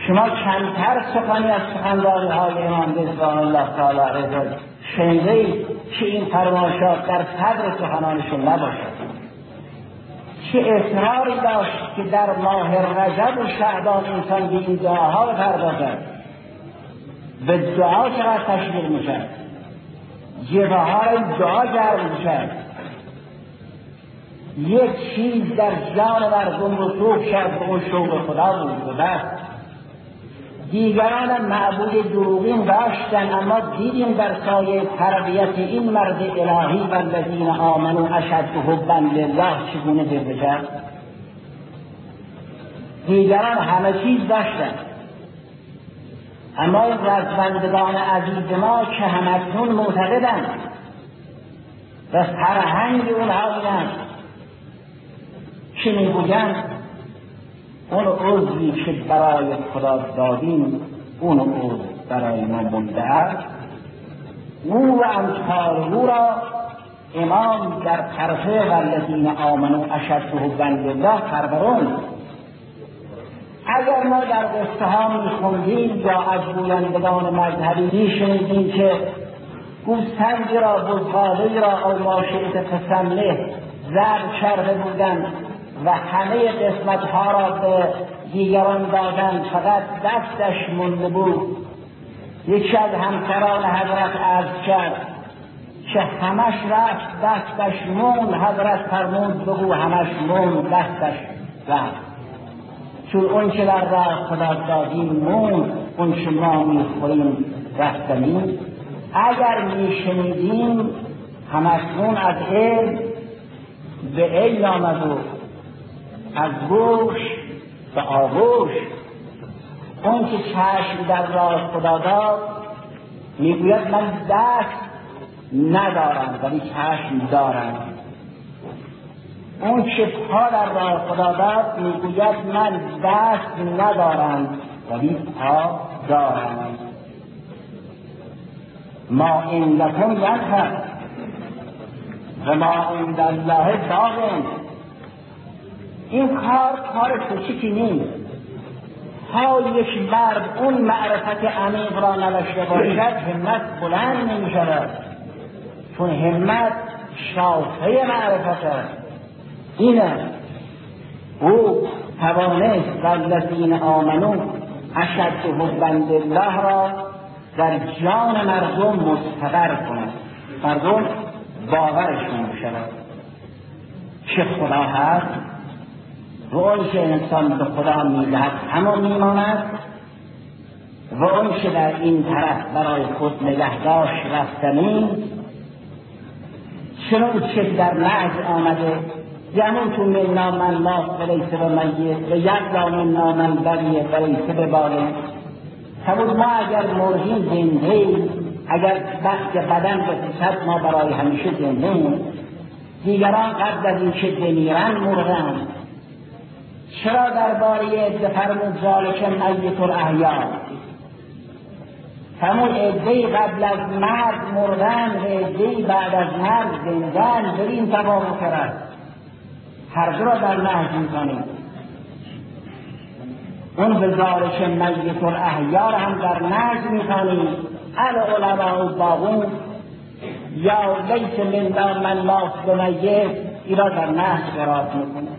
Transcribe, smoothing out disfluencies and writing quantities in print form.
شما کمتر سخنی از سخنرانی های امام رضوان الله تعالی علیه شنیدید که این فرمایشات در صدر سخنانشون نباشد. چه اصراری داشت که در ماه رجب و شعبان انسان به این دعاها بپردازد. به دعا چقدر تشویق میشد، جبهه ها را دعا جلب میشد، یک چیز در جان مردم رسوخ شد به اون شوق خدا بود و بس. دیگران معبود دروغین داشتن، اما دیدیم در سایه تربیت این مرد الهی والذین آمنوا اشد حبا لله چگونه جلوه کرد. دیگران همه چیز داشتن، اما این رزمندگان عزیز ما که همکنون معتقدند و فرهنگ اونها بودند که میگویند اون عضوی که برای خدا دادیم اون عضو برای ما مونده است. او و امثال او را امام در طرفه والذین آمنوا اشد حبا لله پروران. اگر ما در قصه ها میخوندیم یا از گویندگان مذهبی میشنیدیم که گوسفندی را بزغاله‌ای را او ما شئت فسمه ضرب کرده بودند و همه قسمت ها را به دیگران دادند، فقط دستش مونده بود. یکی از همسران حضرت عرض کرد که همش رفت دستش موند. حضرت فرمود بگو همش موند دستش رفت، چون اون که در راه خدا دادیم موند، اون که ما میخوریم رفتنیم. اگر میشنیدیم همشون از علم به علم آمد و از گوش به آغوش. اون که چشم در راه خدا داد میگوید من دست ندارم ولی چشم دارم. اون که پا در راه خدا داد میگوید من دست ندارم ولی پا دارم. ما عندکم یذهب و ما عند الله باق. این کار کوچیکی نیست. تا یک مرد اون معرفت عمیق را نداشته باشد همت بلند نمی شود، چون همت شاخه معرفت است. اینه او توانست والذین آمنوا اشد حبا لله را در جان مردم مستقر کند، مردم باورشون بشود که خدا هست و اون که انسان به خدا میدهد همان میماند و اون که در این طرف برای خود نگهداشت رفتنی. چنون که در نعج آمده یموت منا من مات ولیس بمیت و یبقی منا من بقی ولیس بباله. فرمود ما اگر مردیم زنده، اگر وقت بدن بسیصد ما برای همیشه زنده. دیگران قبل از این که بمیرن مردن. چرا درباره عده فرمود ذالک میت الاحیاء؟ فرمود عده‌ای قبل از مرگ مردن و عده‌ای بعد از مرگ زندن. بریم تفاوت کرد، هر دو را در نهج می‌کنیم. اون به ذالک میت الاحیاء هم در نهج می‌کنیم. العلماء باقون یا لیس منا من مات بمیت، اینا در نهج قرار می‌کنیم.